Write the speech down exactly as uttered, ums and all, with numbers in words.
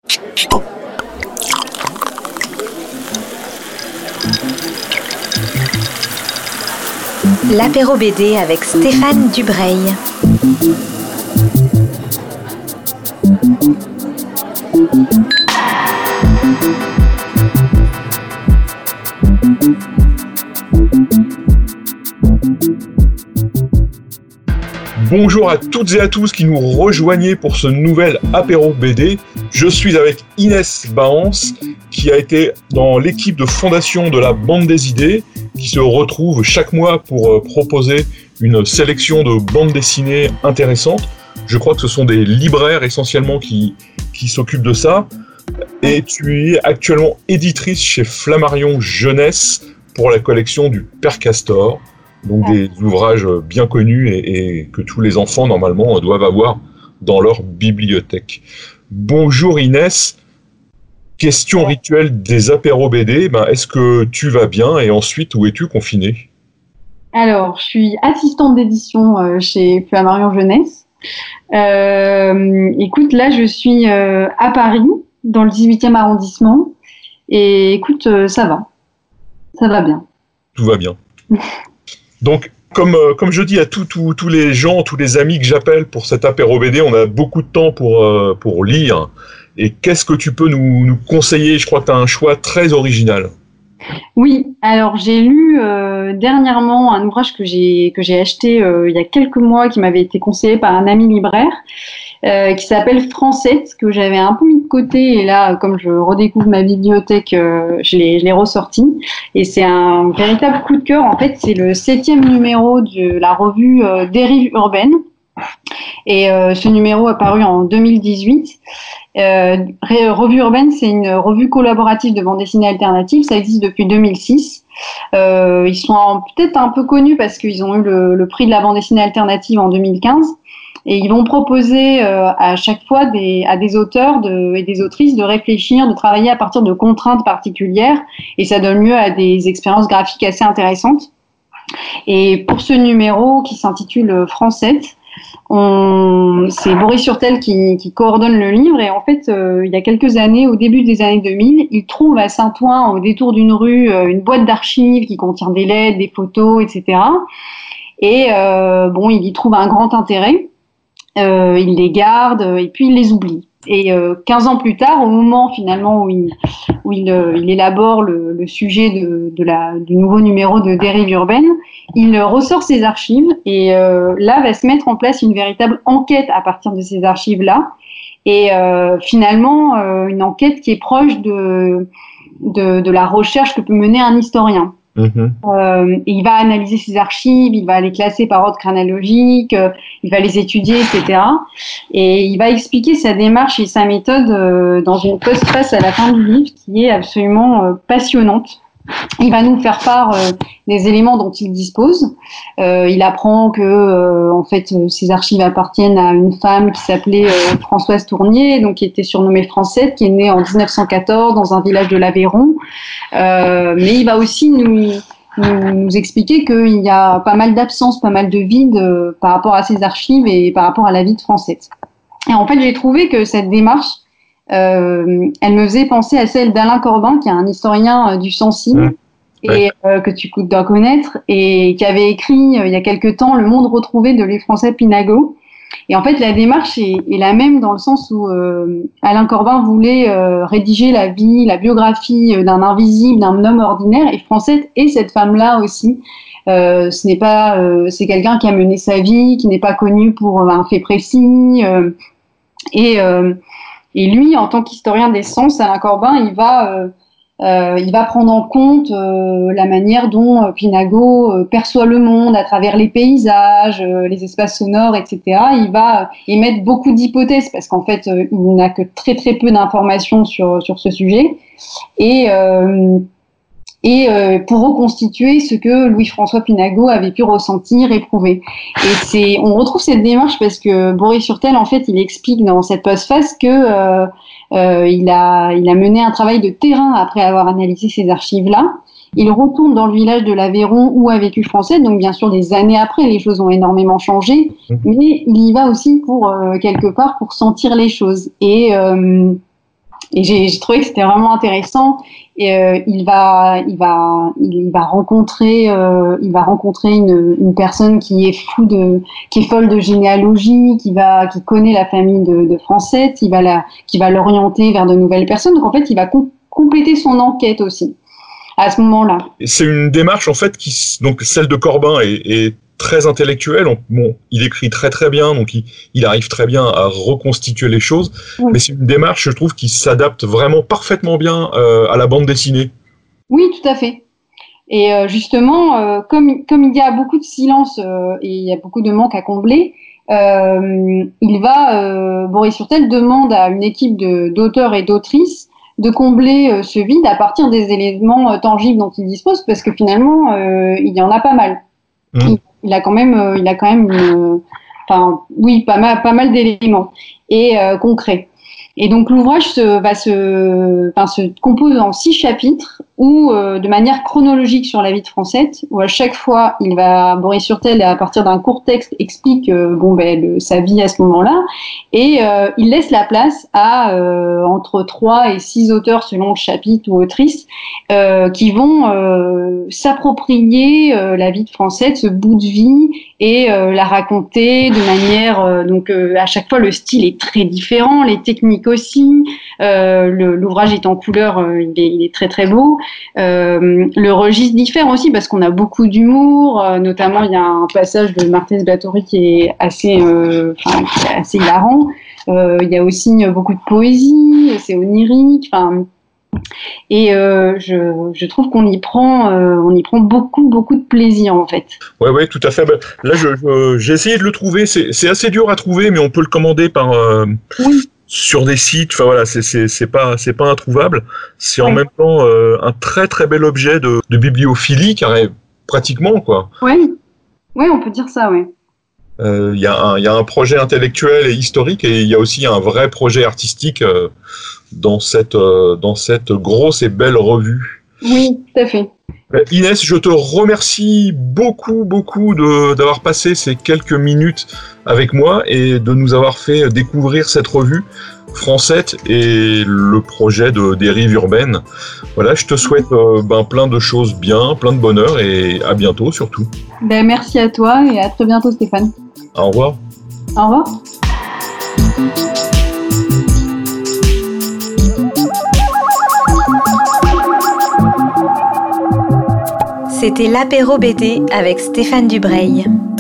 L'apéro B D avec Stéphane Dubreuil. Bonjour à toutes et à tous qui nous rejoignez pour ce nouvel apéro B D. Je suis avec Inès Baance, qui a été dans l'équipe de fondation de la Bande des Idées, qui se retrouve chaque mois pour proposer une sélection de bandes dessinées intéressantes. Je crois que ce sont des libraires essentiellement qui, qui s'occupent de ça. Et tu es actuellement éditrice chez Flammarion Jeunesse pour la collection du Père Castor. Donc des ouvrages bien connus et, et que tous les enfants normalement doivent avoir dans leur bibliothèque. Bonjour Inès, question rituelle des apéros B D, ben, est-ce que tu vas bien et ensuite où es-tu confinée ? Alors, je suis assistante d'édition euh, chez Flammarion Jeunesse. Euh, écoute, là je suis euh, à Paris, dans le dix-huitième arrondissement, et écoute, euh, ça va, ça va bien. Tout va bien. Donc, comme, euh, comme je dis à tous tout, tous les gens, tous les amis que j'appelle pour cet apéro B D, on a beaucoup de temps pour, euh, pour lire. Et qu'est-ce que tu peux nous, nous conseiller ? Je crois que tu as un choix très original. Oui, alors j'ai lu euh, dernièrement un ouvrage que j'ai, que j'ai acheté euh, il y a quelques mois, qui m'avait été conseillé par un ami libraire, euh, qui s'appelle Francette, que j'avais un peu mis de côté, et là, comme je redécouvre ma bibliothèque, euh, je l'ai, je l'ai ressorti, et c'est un véritable coup de cœur. En fait, c'est le septième numéro de la revue euh, Dérive urbaine, et euh, ce numéro a paru en deux mille dix-huit. Euh, Revue urbaine, c'est une revue collaborative de bande dessinée alternative, ça existe depuis deux mille six. Euh, ils sont en, peut-être un peu connus parce qu'ils ont eu le, le prix de la bande dessinée alternative en deux mille quinze. Et ils vont proposer euh, à chaque fois des, à des auteurs de, et des autrices de réfléchir, de travailler à partir de contraintes particulières, et ça donne lieu à des expériences graphiques assez intéressantes. Et pour ce numéro qui s'intitule Francette, on, c'est Boris Surtel qui, qui coordonne le livre, et en fait, euh, il y a quelques années, au début des années deux mille, il trouve à Saint-Ouen, au détour d'une rue, euh, une boîte d'archives qui contient des lettres, des photos, et cetera. Et euh, bon, il y trouve un grand intérêt. Euh, il les garde et puis il les oublie. Et euh, quinze ans plus tard, au moment finalement où il, où il, euh, il élabore le, le sujet de, de la, du nouveau numéro de Dérive urbaine, il ressort ses archives, et euh, là va se mettre en place une véritable enquête à partir de ces archives-là. Et euh, finalement, euh, une enquête qui est proche de, de, de la recherche que peut mener un historien. Mmh. Euh, et il va analyser ses archives, il va les classer par ordre chronologique, euh, il va les étudier, et cetera. Et il va expliquer sa démarche et sa méthode euh, dans une postface à la fin du livre qui est absolument euh, passionnante. Il va nous faire part euh, des éléments dont il dispose. Euh, il apprend que, euh, en fait, euh, ces archives appartiennent à une femme qui s'appelait euh, Françoise Tournier, donc qui était surnommée Francette, qui est née en dix-neuf cent quatorze dans un village de l'Aveyron. Euh, mais il va aussi nous, nous, nous expliquer qu'il y a pas mal d'absences, pas mal de vides euh, par rapport à ces archives et par rapport à la vie de Francette. Et en fait, j'ai trouvé que cette démarche, Euh, elle me faisait penser à celle d'Alain Corbin, qui est un historien euh, du Sancy, mmh. et euh, que tu dois connaître, et qui avait écrit euh, il y a quelque temps Le Monde retrouvé de Louis-François Pinago. Et en fait, la démarche est, est la même dans le sens où euh, Alain Corbin voulait euh, rédiger la vie, la biographie euh, d'un invisible, d'un homme ordinaire, et Francette est cette femme-là aussi. Euh, ce n'est pas, euh, c'est quelqu'un qui a mené sa vie, qui n'est pas connu pour un fait précis, euh, et euh, Et lui, en tant qu'historien des sens, Alain Corbin, il va, euh, euh, il va prendre en compte euh, la manière dont euh, Pinago euh, perçoit le monde à travers les paysages, euh, les espaces sonores, et cetera. Il va euh, émettre beaucoup d'hypothèses parce qu'en fait, euh, il n'a que très très peu d'informations sur sur ce sujet. Et euh, et euh, pour reconstituer ce que Louis-François Pinago avait pu ressentir, éprouver. Et c'est, on retrouve cette démarche parce que Boris Surtel, en fait, il explique dans cette postface que euh, euh, il a, il a mené un travail de terrain après avoir analysé ces archives-là. Il retourne dans le village de l'Aveyron où a vécu Francette, donc bien sûr des années après, les choses ont énormément changé, mais il y va aussi pour euh, quelque part pour sentir les choses. Et euh, et j'ai, j'ai trouvé que c'était vraiment intéressant. Et euh, il va, il va, il va rencontrer, euh, il va rencontrer une, une personne qui est fou de, qui est folle de généalogie, qui va, qui connaît la famille de, de Francette, il va la, qui va l'orienter vers de nouvelles personnes. Donc en fait, il va com- compléter son enquête aussi à ce moment-là. C'est une démarche en fait qui, donc celle de Corbin est, est très intellectuelle. Bon, il écrit très très bien, donc il, il arrive très bien à reconstituer les choses. Oui. Mais c'est une démarche, je trouve, qui s'adapte vraiment parfaitement bien euh, à la bande dessinée. Oui, tout à fait. Et euh, justement, euh, comme comme il y a beaucoup de silence euh, et il y a beaucoup de manque à combler, euh, il va euh, Boris Surtel demande à une équipe de, d'auteurs et d'autrices de combler euh, ce vide à partir des éléments euh, tangibles dont il dispose, parce que finalement, euh, il y en a pas mal. Mmh. Il, il a quand même, euh, il a quand même, une, enfin, oui, pas mal, pas mal d'éléments et euh, concrets. Et donc l'ouvrage se, va se, enfin, se compose en six chapitres où, euh, de manière chronologique sur la vie de Francette, où à chaque fois il va Boris Surtel à partir d'un court texte explique euh, bon ben le, sa vie à ce moment-là, et euh, il laisse la place à euh, entre trois et six auteurs selon le chapitre ou autrice euh, qui vont euh, s'approprier euh, la vie de Francette, ce bout de vie, et euh, la raconter de manière euh, donc euh, à chaque fois le style est très différent, les techniques aussi. Euh, le, l'ouvrage est en couleur, euh, il, est, il est très très beau. Euh, le registre diffère aussi parce qu'on a beaucoup d'humour, euh, notamment il y a un passage de Marthez Báthory qui est assez, euh, enfin, qui est assez hilarant. Euh, il y a aussi beaucoup de poésie, c'est onirique. Enfin, et euh, je, je trouve qu'on y prend, euh, on y prend beaucoup beaucoup de plaisir en fait. Ouais ouais, tout à fait. Ben, là, je, je, j'ai essayé de le trouver. C'est, c'est assez dur à trouver, mais on peut le commander par. Euh... Oui. Sur des sites, enfin voilà, c'est c'est c'est pas c'est pas introuvable. C'est en oui. même temps euh, un très très bel objet de, de bibliophilie, car pratiquement quoi. Oui, oui, on peut dire ça, oui. Il euh, y a un il y a un projet intellectuel et historique, et il y a aussi un vrai projet artistique euh, dans cette euh, dans cette grosse et belle revue. Oui, tout à fait. Inès, je te remercie beaucoup, beaucoup de, d'avoir passé ces quelques minutes avec moi et de nous avoir fait découvrir cette revue, Francette, et le projet de dérive urbaine. Voilà, je te souhaite euh, ben, plein de choses bien, plein de bonheur, et à bientôt surtout. Ben, merci à toi et à très bientôt Stéphane. Au revoir. Au revoir. C'était l'apéro B D avec Stéphane Dubreuil.